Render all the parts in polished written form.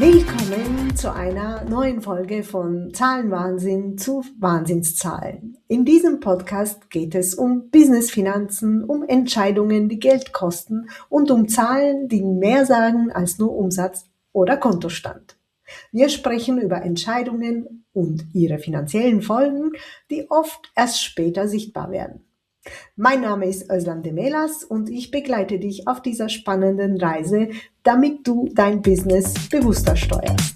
Willkommen zu einer neuen Folge von Zahlenwahnsinn zu Wahnsinnszahlen. In diesem Podcast geht es um Business-Finanzen, um Entscheidungen, die Geld kosten und um Zahlen, die mehr sagen als nur Umsatz oder Kontostand. Wir sprechen über Entscheidungen und ihre finanziellen Folgen, die oft erst später sichtbar werden. Mein Name ist Özlem Demelas und ich begleite dich auf dieser spannenden Reise, damit du dein Business bewusster steuerst.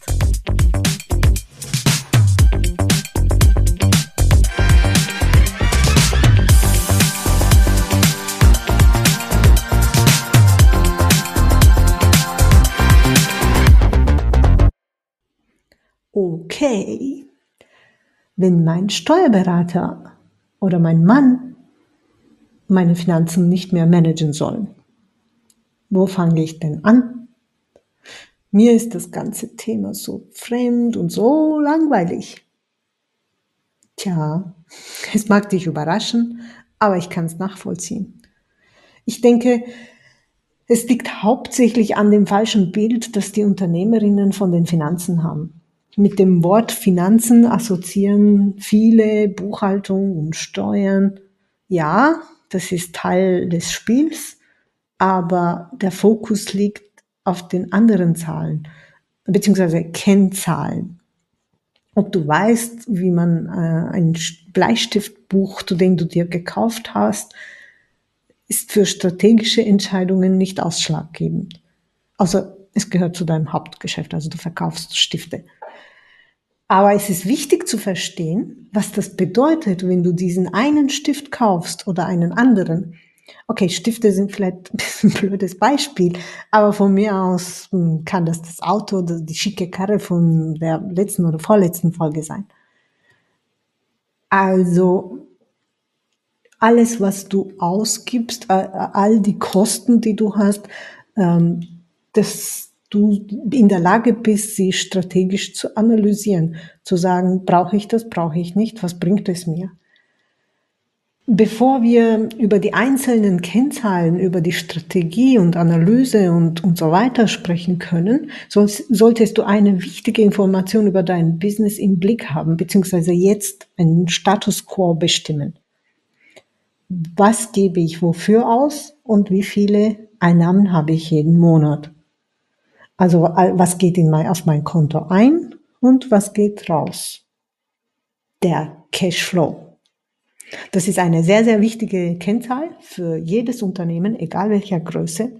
Okay, wenn mein Steuerberater oder mein Mann meine Finanzen nicht mehr managen sollen, wo fange ich denn an? Mir ist das ganze Thema so fremd und so langweilig. Tja, es mag dich überraschen, aber ich kann es nachvollziehen. Ich denke, es liegt hauptsächlich an dem falschen Bild, das die Unternehmerinnen von den Finanzen haben. Mit dem Wort Finanzen assoziieren viele Buchhaltung und Steuern. Ja, das ist Teil des Spiels, aber der Fokus liegt auf den anderen Zahlen, beziehungsweise Kennzahlen. Ob du weißt, wie man einen Bleistift bucht, den du dir gekauft hast, ist für strategische Entscheidungen nicht ausschlaggebend. Außer es gehört zu deinem Hauptgeschäft, also du verkaufst Stifte. Aber es ist wichtig zu verstehen, was das bedeutet, wenn du diesen einen Stift kaufst oder einen anderen. Okay, Stifte sind vielleicht ein bisschen ein blödes Beispiel, aber von mir aus kann das Auto oder die schicke Karre von der letzten oder vorletzten Folge sein. Also alles, was du ausgibst, all die Kosten, die du hast, dass du in der Lage bist, sie strategisch zu analysieren, zu sagen, brauche ich das, brauche ich nicht, was bringt es mir? Bevor wir über die einzelnen Kennzahlen, über die Strategie und Analyse und so weiter sprechen können, solltest du eine wichtige Information über dein Business im Blick haben, beziehungsweise jetzt einen Status quo bestimmen. Was gebe ich wofür aus und wie viele Einnahmen habe ich jeden Monat? Also was geht auf mein Konto ein und was geht raus? Der Cashflow. Das ist eine sehr, sehr wichtige Kennzahl für jedes Unternehmen, egal welcher Größe,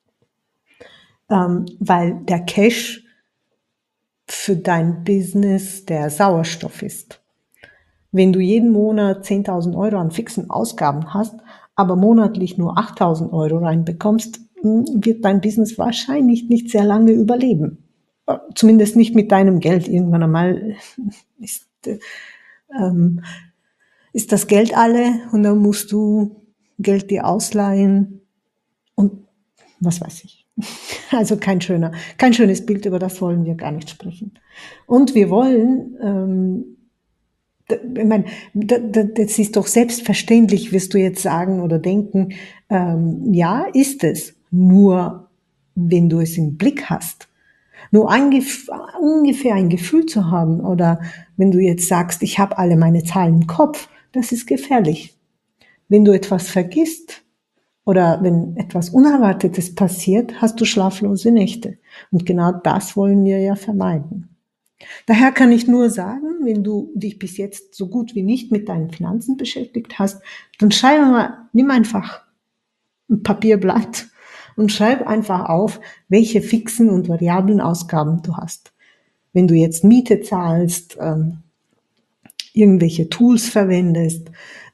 weil der Cash für dein Business der Sauerstoff ist. Wenn du jeden Monat 10.000 Euro an fixen Ausgaben hast, aber monatlich nur 8.000 Euro reinbekommst, wird dein Business wahrscheinlich nicht sehr lange überleben. Zumindest nicht mit deinem Geld. Irgendwann einmal ist das Geld alle und dann musst du Geld dir ausleihen und was weiß ich. Also kein schönes Bild, über das wollen wir gar nicht sprechen. Und wir wollen, ich meine, das ist doch selbstverständlich, wirst du jetzt sagen oder denken, ja, ist es. Nur wenn du es im Blick hast, nur ungefähr ein Gefühl zu haben oder wenn du jetzt sagst, ich habe alle meine Zahlen im Kopf, das ist gefährlich. Wenn du etwas vergisst oder wenn etwas Unerwartetes passiert, hast du schlaflose Nächte. Und genau das wollen wir ja vermeiden. Daher kann ich nur sagen, wenn du dich bis jetzt so gut wie nicht mit deinen Finanzen beschäftigt hast, dann nimm einfach ein Papierblatt und schreib einfach auf, welche fixen und variablen Ausgaben du hast. Wenn du jetzt Miete zahlst, irgendwelche Tools verwendest,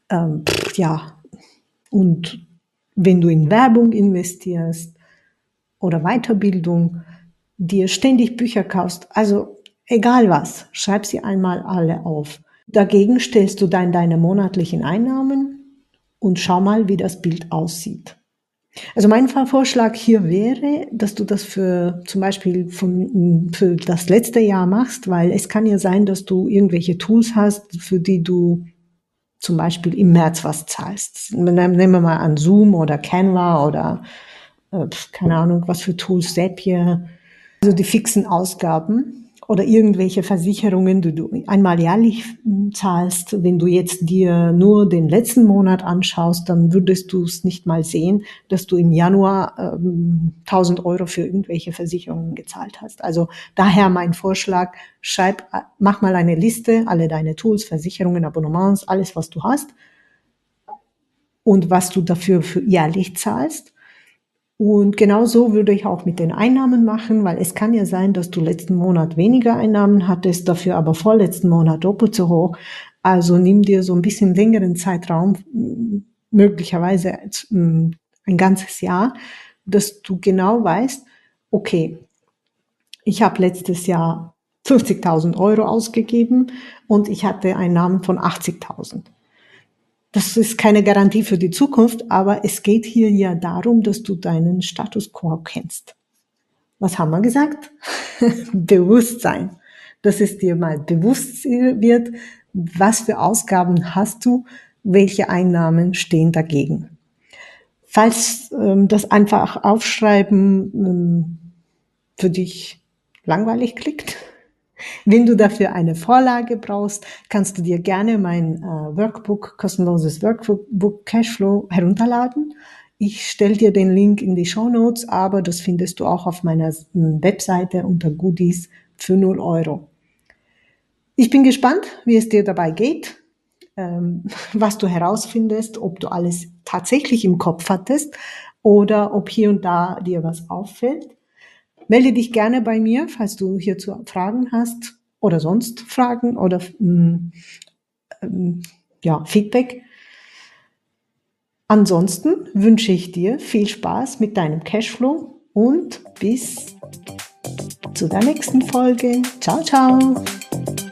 und wenn du in Werbung investierst oder Weiterbildung, dir ständig Bücher kaufst, also egal was, schreib sie einmal alle auf. Dagegen stellst du dann deine monatlichen Einnahmen und schau mal, wie das Bild aussieht. Also mein Vorschlag hier wäre, dass du das zum Beispiel für das letzte Jahr machst, weil es kann ja sein, dass du irgendwelche Tools hast, für die du zum Beispiel im März was zahlst. Nehmen wir mal an Zoom oder Canva oder keine Ahnung, was für Tools, Zapier, Also die fixen Ausgaben oder irgendwelche Versicherungen, die du einmal jährlich zahlst. Wenn du jetzt dir nur den letzten Monat anschaust, dann würdest du es nicht mal sehen, dass du im Januar 1.000 Euro für irgendwelche Versicherungen gezahlt hast. Also daher mein Vorschlag, mach mal eine Liste, alle deine Tools, Versicherungen, Abonnements, alles, was du hast und was du dafür für jährlich zahlst. Und genau so würde ich auch mit den Einnahmen machen, weil es kann ja sein, dass du letzten Monat weniger Einnahmen hattest, dafür aber vorletzten Monat doppelt so hoch. Also nimm dir so ein bisschen längeren Zeitraum, möglicherweise ein ganzes Jahr, dass du genau weißt, okay, ich habe letztes Jahr 50.000 Euro ausgegeben und ich hatte Einnahmen von 80.000. Das ist keine Garantie für die Zukunft, aber es geht hier ja darum, dass du deinen Status quo kennst. Was haben wir gesagt? Bewusstsein. Dass es dir mal bewusst wird, was für Ausgaben hast du, welche Einnahmen stehen dagegen. Falls das einfach aufschreiben für dich langweilig klingt, wenn du dafür eine Vorlage brauchst, kannst du dir gerne mein kostenloses Workbook Cashflow herunterladen. Ich stelle dir den Link in die Shownotes, aber das findest du auch auf meiner Webseite unter Goodies für 0 Euro. Ich bin gespannt, wie es dir dabei geht, was du herausfindest, ob du alles tatsächlich im Kopf hattest oder ob hier und da dir was auffällt. Melde dich gerne bei mir, falls du hierzu Fragen hast oder sonst Fragen oder Feedback. Ansonsten wünsche ich dir viel Spaß mit deinem Cashflow und bis zu der nächsten Folge. Ciao, ciao!